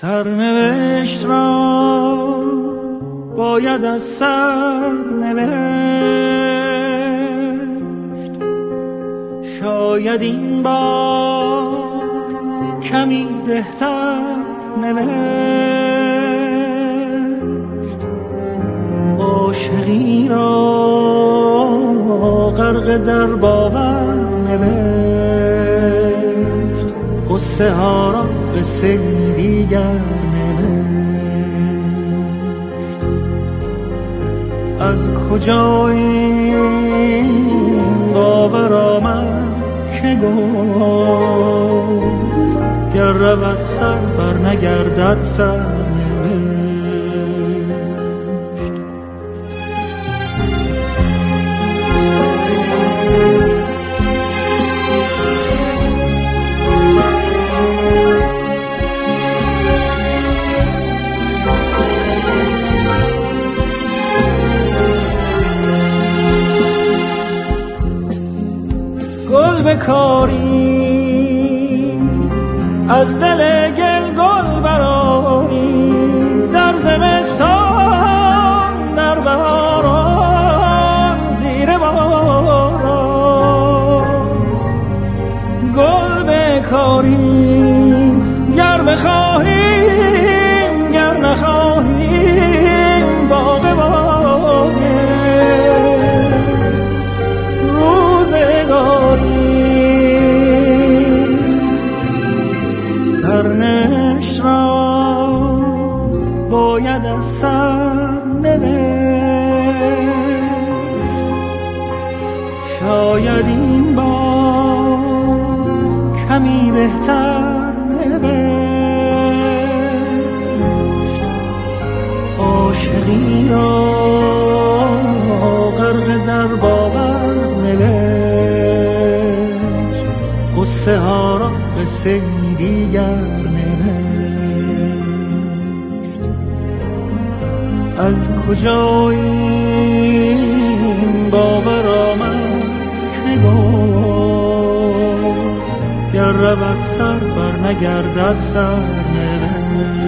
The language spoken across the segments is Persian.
سرنوشت را باید از سر نوشت، شاید این بار کمی بهتر نوشت. عاشقی را غرق در باور نوشت، قصه ها را قصه دیگر نوشت. از کجا این باور آمد که گفت گر رود سر بر نگردد سر بکاری از دل گل گل براری، در زمستان در بهاران زیر باران. گل بکاری گر بخواهیم گر نخواهیم باغ باغه روزگاری. سرنوشت را باید از سر نوشت، شاید این بار کمی بهتر نوشت. عاشقی را غرق در باور نوشت، قصه ها را قصه دیگر نوشت. از کجا این باور آمد که گفت گر رود سر بر نگردد سر نوشت.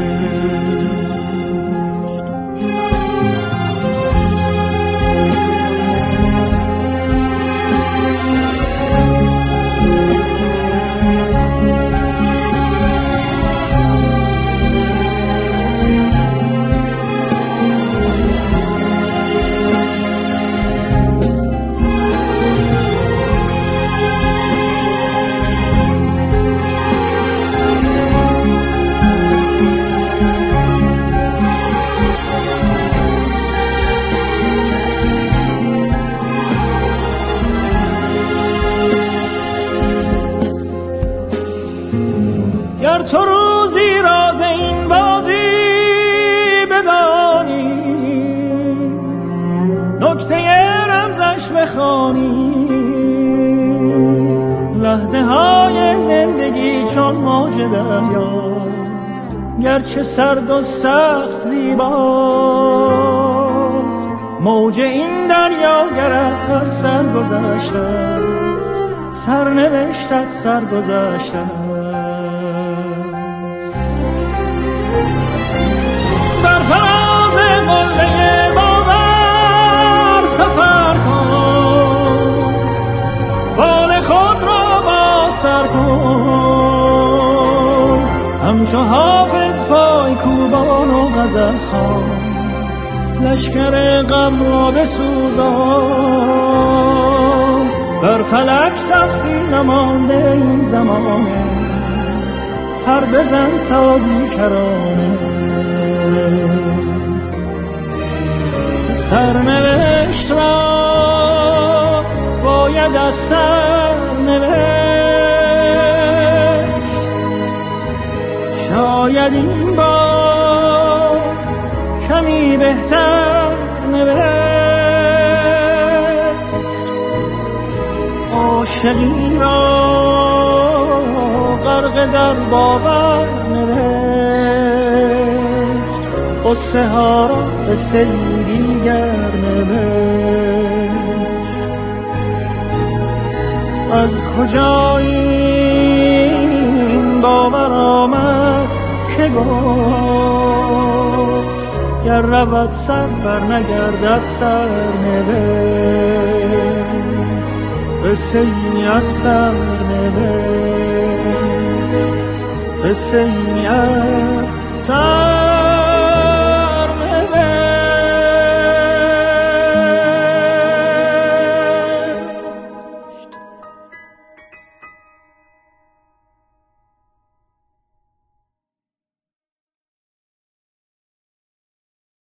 گر تو روزی راز این بازی بدانی، نکته رمزش بخوانی، لحظه های زندگی چون موج دریاست، گرچه سرد و سخت زیباست. موج این دریا گرت از سر گذشته، سرنوشتت سر گذشته. بر فراز قله باور سفر کن، بال خود را بازتر کن، همچو حافظ پای کوبان و غزل خوان، لشکر غم را بسوزان. بر فلک سقفی نمانده این زمانه، پر بزن تا بیکرانه. سرنوشت را باید از سر نوشت، شاید این بار کمی بهتر نوشت. عاشقی را غرق در باور نوشت، قصه ها را قصه دیگر نوشت. از کجا این باور آمد که گفت گر رود سر بر نگردد سر نوشت قصه ای از سر نوشت قصه ای از سر